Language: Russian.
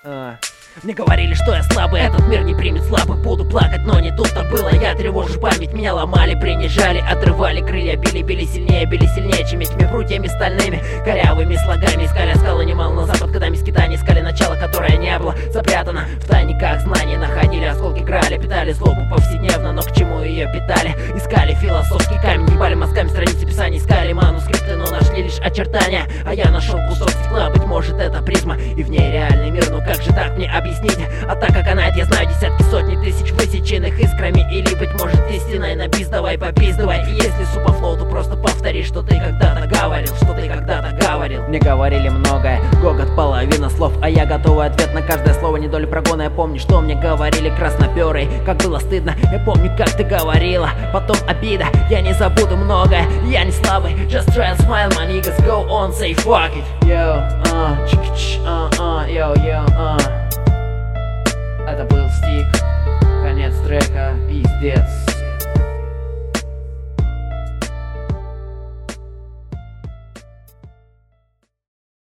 Мне говорили, что я слабый, этот мир не примет слабый. Буду плакать, но не тут-то было. Я тревожу память, меня ломали, принижали, отрывали крылья, били сильнее, чем этими прутьями стальными, корявыми слогами. Искали скалы немало на запад, годами скитания, искали начало, которое не было запрятано в тайниках знаний. Находили осколки граля, питали злобу повседневно, но к чему ее питали? Искали философский камень, ебали мозгами страницы писаний, искали манускрипты, но нашли лишь очертания. А я нашел кусок стекла, быть может это призма, и в ней реальный мир. Ну как же так мне объяснить? А так как канает, я знаю десятки, сотни тысяч высеченных искрами. Или, быть может, истиной на бис, давай попиздывай. И если супофлоу, то просто повтори, что ты когда-то говорил, Мне говорили многое, гогот, половина слов, а я готовый ответ на каждое слово, не доли прогона. Я помню, что мне говорили красноперые, как было стыдно. Я помню, как ты говорила, потом обида. Я не забуду многое, я не слабый. Just try and smile, my niggas, go on, say fuck it. Это был Стик, конец трека, пиздец.